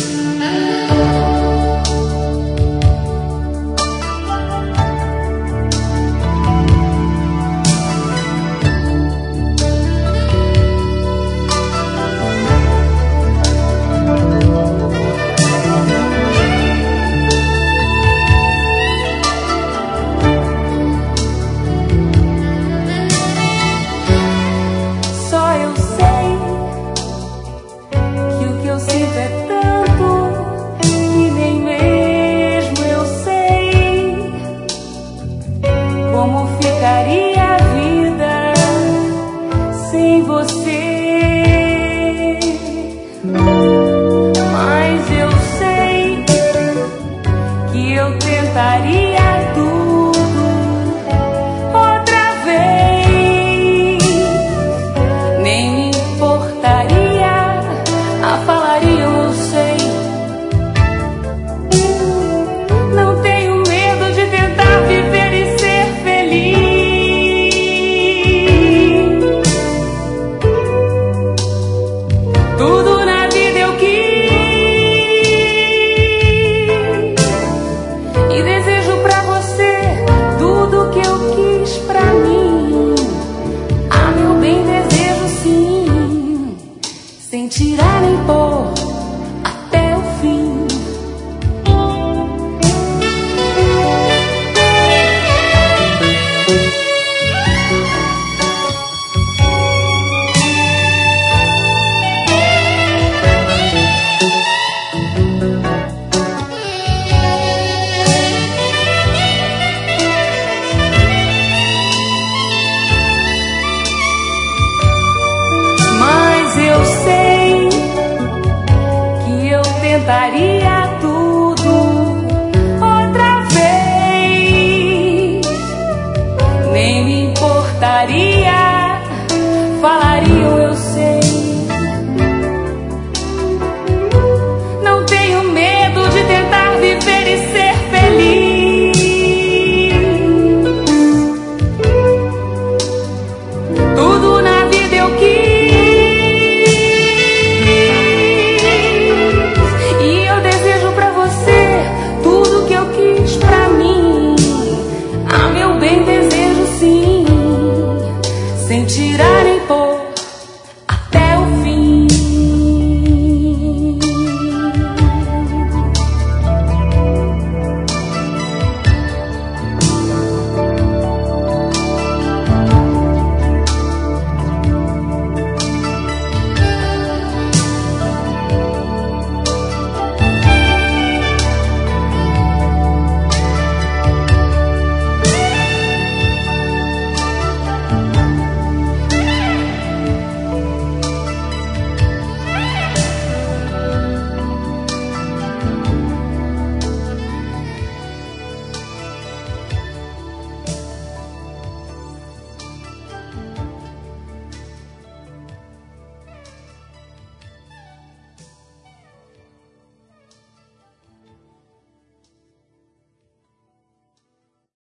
Como ficaria a vida sem você? Mas eu sei que eu tentaria tudo outra vez. Nem me importaria, falaria eu sei. Não tenho medo de tentar viver e ser feliz. Tudo na vida eu quis e desejo pra você tudo que eu quis pra mim. Ah, meu bem, desejo sim, sem tirar nem pôr, até o fim. Mas eu sei que eu tentaria